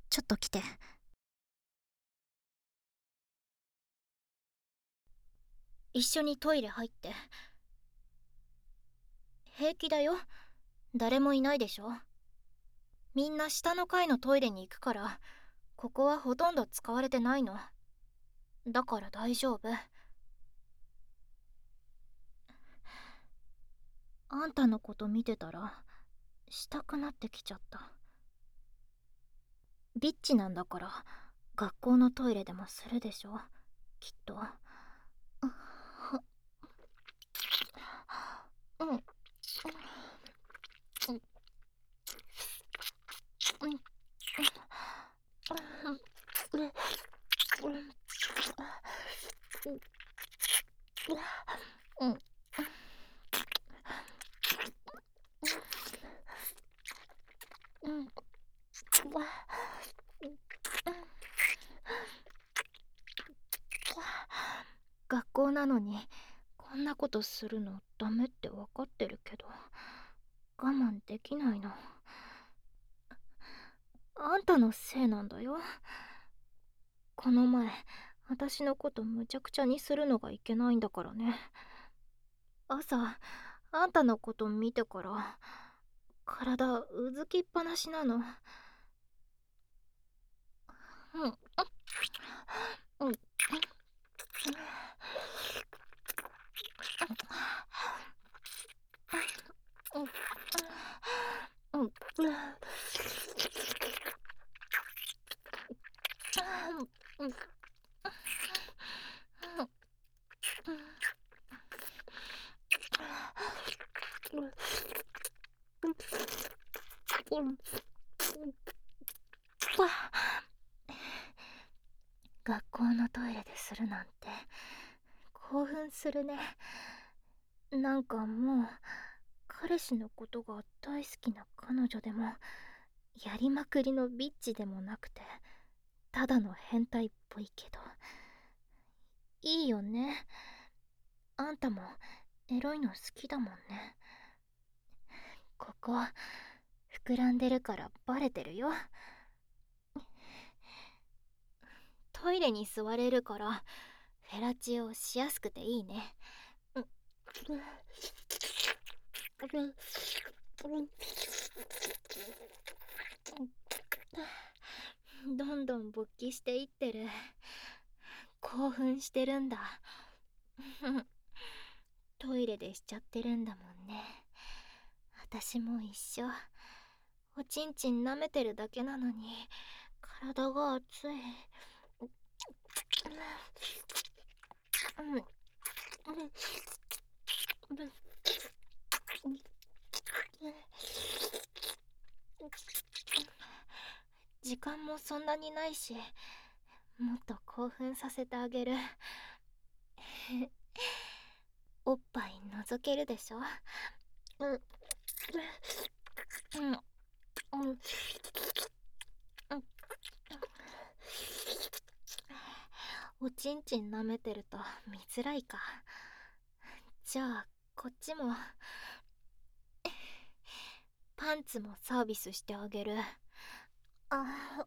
ちょっと来て。一緒にトイレ入って。平気だよ。誰もいないでしょ。みんな下の階のトイレに行くから、ここはほとんど使われてないの。だから大丈夫。あんたのこと見てたらしたくなってきちゃった。ビッチなんだから学校のトイレでもするでしょ、きっと。うん。学校なのにこんなことするのダメって分かってるけど我慢できないの。あんたのせいなんだよ。この前私のことむちゃくちゃにするのがいけないんだからね。朝あんたのこと見てから体うずきっぱなしなの。うん。うん。うん。学校のトイレでするなんて興奮するね。なんかもう彼氏のことが大好きな彼女でもやりまくりのビッチでもなくてただの変態っぽいけどいいよね。あんたもエロいの好きだもんね。ここ膨らんでるからバレてるよ。トイレに座れるからフェラチオしやすくていいね。どんどん勃起していってる。興奮してるんだ。トイレでしちゃってるんだもんね。私も一緒。おちんちん舐めてるだけなのに体が熱い。時間もそんなにないしもっと興奮させてあげる。おっぱい覗けるでしょ。おちんちん舐めてると見づらいか。じゃあこっちもパンツもサービスしてあげる。あ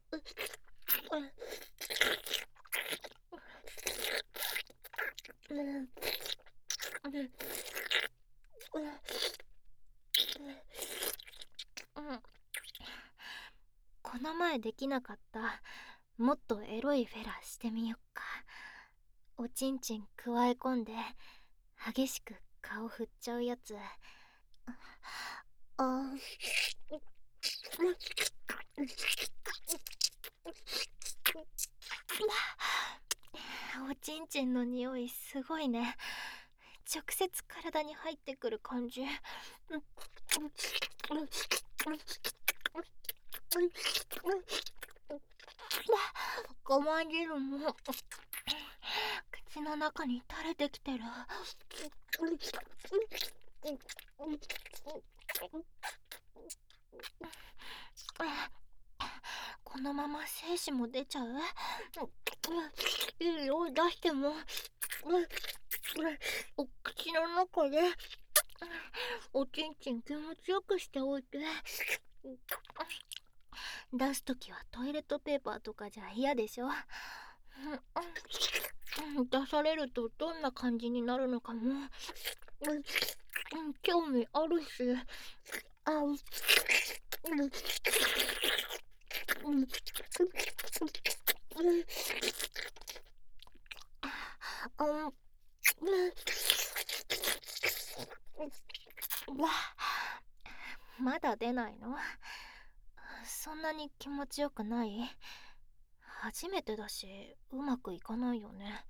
この前できなかったもっとエロいフェラしてみよっか。おちんちんくわえ込んで激しく顔振っちゃうやつ。あおちんちんの匂いすごいね。直接体に入ってくる感じ。ごま汁も口の中に垂れてきてる。このまま精子も出ちゃう？いいよ、出しても。お口の中でおちんちん気持ちよくしておいて。 出すときはトイレットペーパーとかじゃ嫌でしょ。出されるとどんな感じになるのかも、興味あるし。あ、まだ出ないの？そんなに気持ちよくない？初めてだしうまくいかないよね。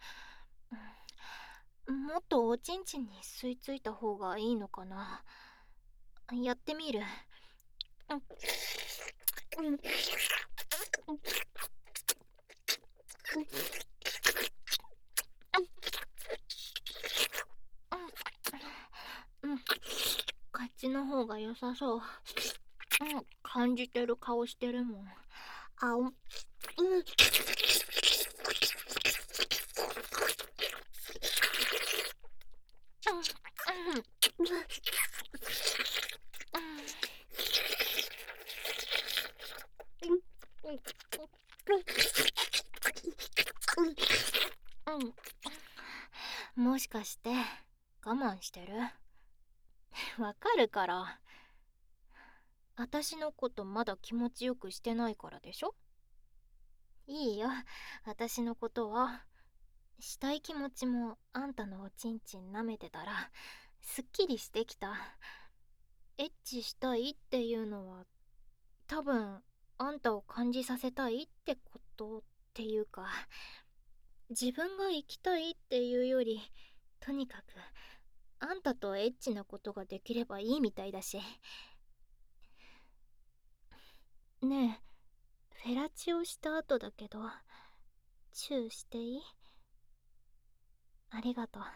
もっとおちんちんに吸い付いた方がいいのかな。やってみる。こっちの方が良さそう。感じてる顔してるもん。もしかして我慢してる？わかるから。私のことまだ気持ちよくしてないからでしょ。いいよ、私のことは。したい気持ちもあんたのおちんちん舐めてたらすっきりしてきた。エッチしたいっていうのは多分あんたを感じさせたいってことっていうか、自分が生きたいっていうより、とにかくあんたとエッチなことができればいいみたいだし。ねえ、フェラチオした後だけどチューしていい？ありがとう。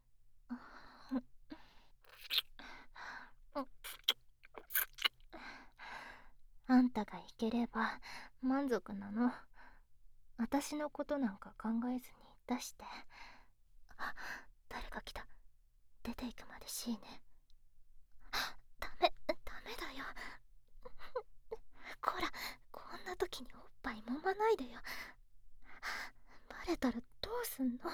あんたがいければ満足なの。私のことなんか考えずに出して。あ、誰か来た。出ていくまでしいね。ダメだよ。こら、こんな時におっぱい揉まないでよ。バレたらどうすんの？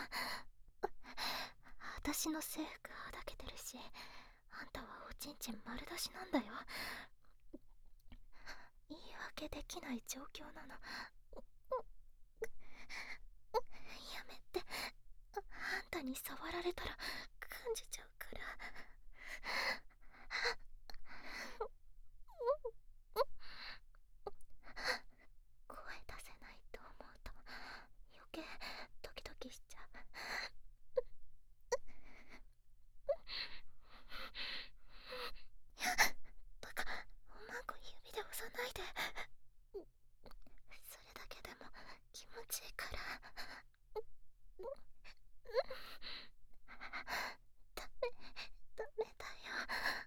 私の制服はだけてるし、あんたはおちんちん丸出しなんだよ。言い訳できない状況なの。やめて。あんたに触られたら感じちゃうから。声出せないと思うと余計ドキドキしちゃう。バカ、おまんこ指で押さないで。それだけでも気持ちいいから。ダメだよ。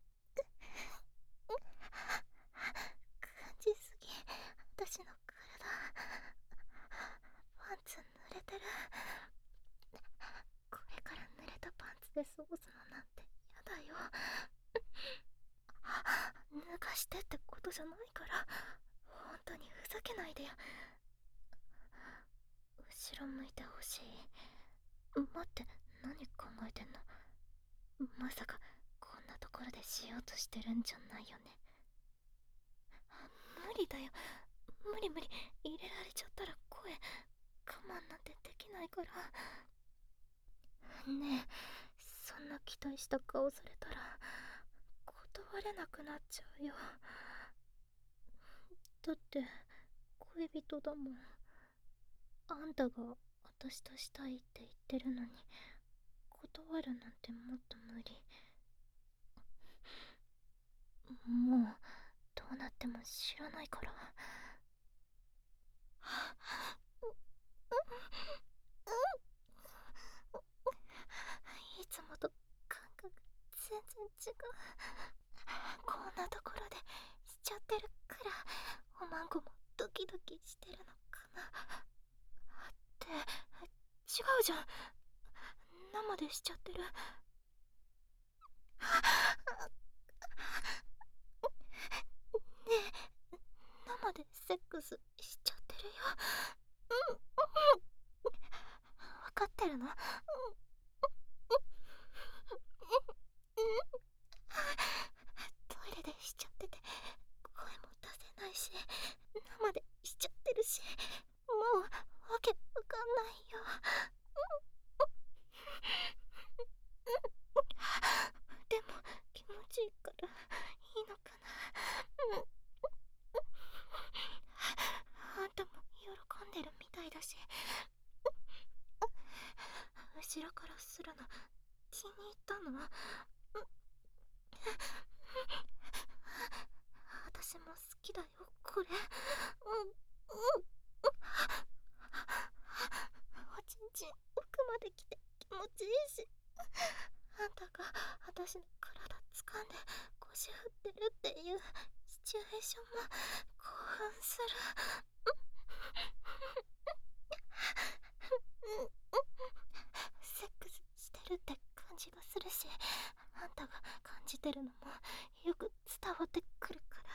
感じすぎ、私の体。パンツ濡れてる。これから濡れたパンツで過ごすのなんてやだよ。脱がしてってことじゃないから、本当にふざけないでよ。後ろ向いてほしい。待って、何考えてんの？まさかこんなところでしようとしてるんじゃないよね。無理だよ、無理無理。入れられちゃったら声我慢なんてできないから。ねえ、そんな期待した顔されたら断れなくなっちゃうよ。だって恋人だもん。あんたが私としたいって言ってるのに断るなんてもっと無理。もうどうなっても知らないから。いつもと感覚全然違う。こんなところでしちゃってるから、おまんこもドキドキしてるのかなって違うじゃん。生でしちゃってる。ねえ、生でクスしちゃってるよ。わかってるの？トイレでしちゃってて声も出せないし、生でしちゃってるし、もうわけわかんないよ。でも気持ちいいからいいのかな。あんたも喜んでるみたいだし、後ろからするの気に入ったの？私も好きだよこれ。おちんちん奥まで来て気持ちいいし、あんたが私の体掴んで腰振ってるっていうシチュエーションも興奮する。セックスしてるって感じがするし、あんたが感じてるのもよく伝わってくるから。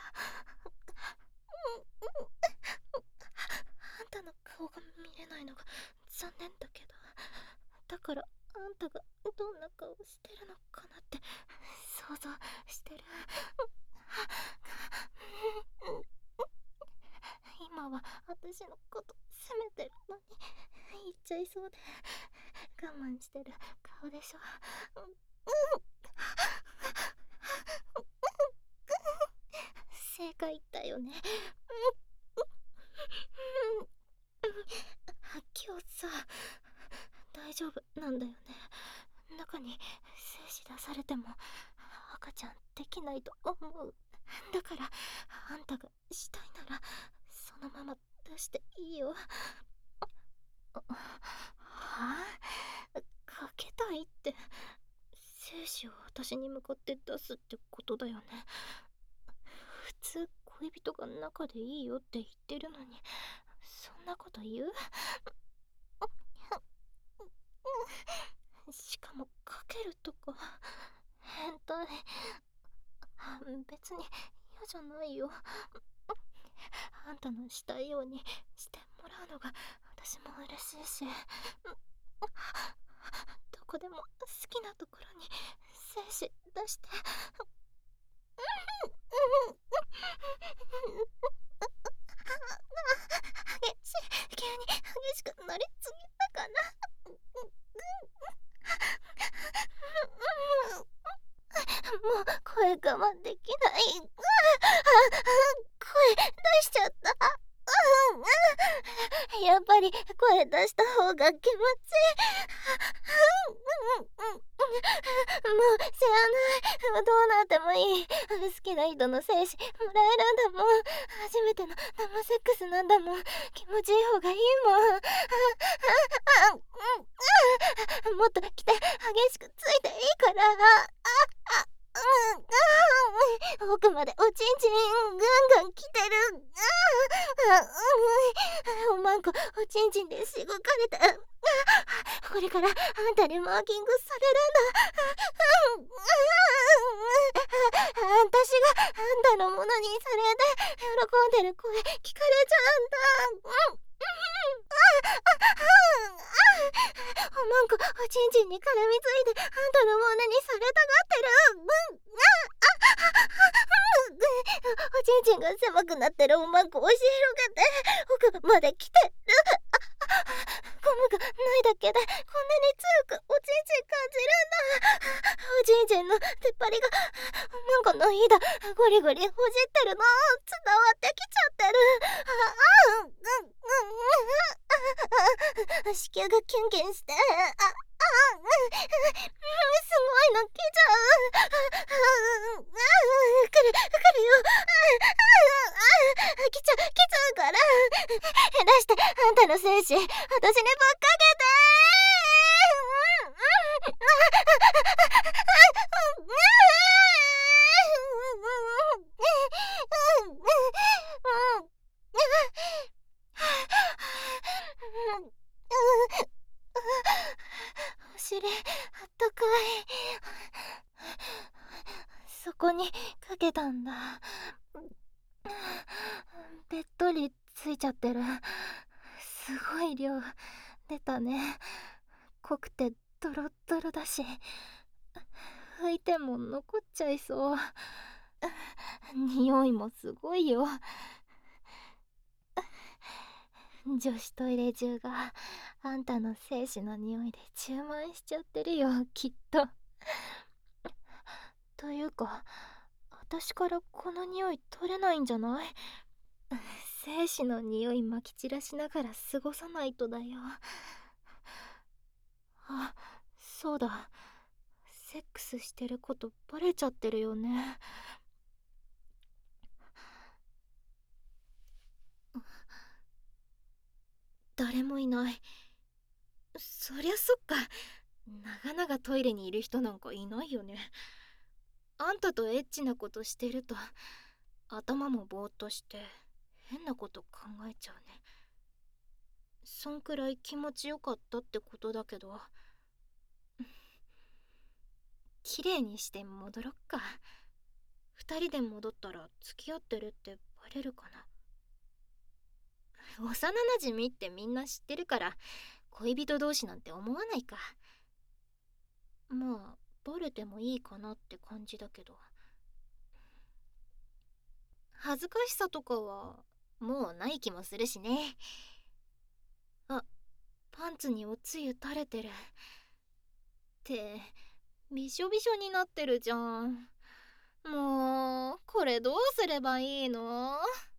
あんたの顔が見れないのが残念だけど、だからあんたがどんな顔してるのかなって想像してる。今は私のこと責めてるのに言っちゃいそうで我慢してる顔でしょ。正解だよね。今日さ、大丈夫なんだよね。中に精子出されても赤ちゃんできないと思う。だからあんたがしたいならそのまま出していいよ。はあ？かけたいって精子を私に向かって出すってことだよね。普通恋人が中でいいよって言ってるのにそんなこと言う？しかもかけるとか変態。別に嫌じゃないよ。あんたのしたいようにしてもらうのが私も嬉しいし、どこでも好きなところに精子出して。急に激しくなりすぎたかな。もう声我慢できない。声出しちゃった。やっぱり声出した方が気持ちいい。もう知らない。どうなってもいい。好きな人の精子もらえるんだもん。初めての生セックスなんだもん。気持ちいい方がいいもん。もっと来て激しくついていいから。奥までおちんちんガンガン来てる。おまんこおちんちんでしごかれた。これからあんたにマーキングされるんだ。私があんたのものにされて喜んでる声聞かれちゃうんだ。おまんこおちんちんに絡みついてあんたのものにされたがってる。おちんちんが狭くなってるおまんこ押し広げて奥まで来てる。ゴムがないだけでこんなに強くおちんちん感じるんだ。おちんちんの出っ張りがおまんこのひだゴリゴリほじってるの伝わってきちゃってる。子宮がキュンキュンしてすごいの来ちゃう。来るよ。来ちゃうから出してあんたの精子私にぶっかけて。お尻あったかい。そこにかけたんだ。べっとりついちゃってる。すごい量出たね。濃くてドロッドロだし、拭いても残っちゃいそう。匂いもすごいよ。女子トイレ中があんたの精子の匂いで充満しちゃってるよ、きっと。というか、私からこの匂い取れないんじゃない？精子の匂いまき散らしながら過ごさないとだよ。あ、そうだ。セックスしてることバレちゃってるよね。誰もいない。そりゃそっか。長々トイレにいる人なんかいないよね。あんたとエッチなことしてると頭もぼーっとして変なこと考えちゃうね。そんくらい気持ちよかったってことだけど、綺麗にして戻ろっか。二人で戻ったら付き合ってるってバレるかな。幼馴染ってみんな知ってるから恋人同士なんて思わないか。まあバレてもいいかなって感じだけど、恥ずかしさとかはもうない気もするしね。あ、パンツにおつゆ垂れてる。ってびしょびしょになってるじゃん。もうこれどうすればいいの？